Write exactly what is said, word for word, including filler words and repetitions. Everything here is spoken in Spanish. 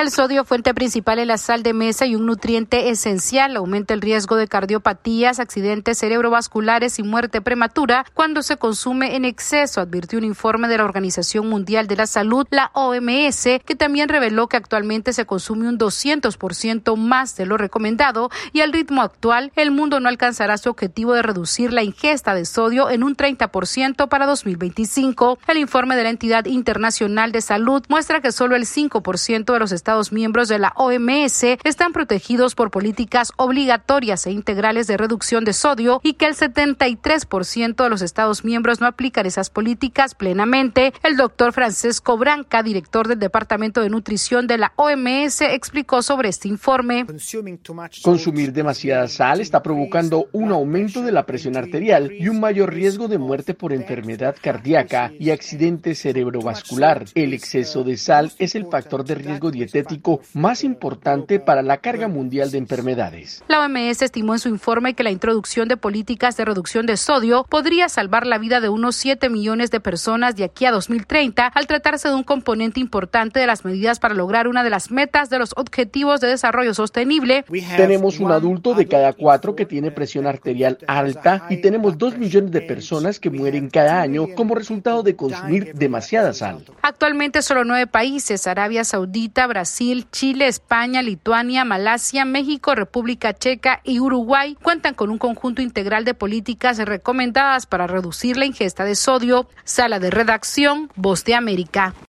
El sodio, fuente principal en la sal de mesa y un nutriente esencial, aumenta el riesgo de cardiopatías, accidentes cerebrovasculares y muerte prematura cuando se consume en exceso, advirtió un informe de la Organización Mundial de la Salud, la O M S, que también reveló que actualmente se consume un doscientos por ciento más de lo recomendado y al ritmo actual el mundo no alcanzará su objetivo de reducir la ingesta de sodio en un treinta por ciento para dos mil veinticinco. El informe de la entidad internacional de salud muestra que solo el cinco por ciento de los Estados miembros de la O M S están protegidos por políticas obligatorias e integrales de reducción de sodio y que el setenta y tres por ciento de los Estados miembros no aplican esas políticas plenamente. El doctor Francesco Branca, director del Departamento de Nutrición de la O M S, explicó sobre este informe. Consumir demasiada sal está provocando un aumento de la presión arterial y un mayor riesgo de muerte por enfermedad cardíaca y accidente cerebrovascular. El exceso de sal es el factor de riesgo dietético más importante para la carga mundial de enfermedades. La O M S estimó en su informe que la introducción de políticas de reducción de sodio podría salvar la vida de unos siete millones de personas de aquí a dos mil treinta, al tratarse de un componente importante de las medidas para lograr una de las metas de los Objetivos de Desarrollo Sostenible. Tenemos un adulto de cada cuatro que tiene presión arterial alta y tenemos dos millones de personas que mueren cada año como resultado de consumir demasiada sal. Actualmente solo nueve países, Arabia Saudita, Brasil, Chile, España, Lituania, Malasia, México, República Checa y Uruguay, cuentan con un conjunto integral de políticas recomendadas para reducir la ingesta de sodio. Sala de redacción, Voz de América.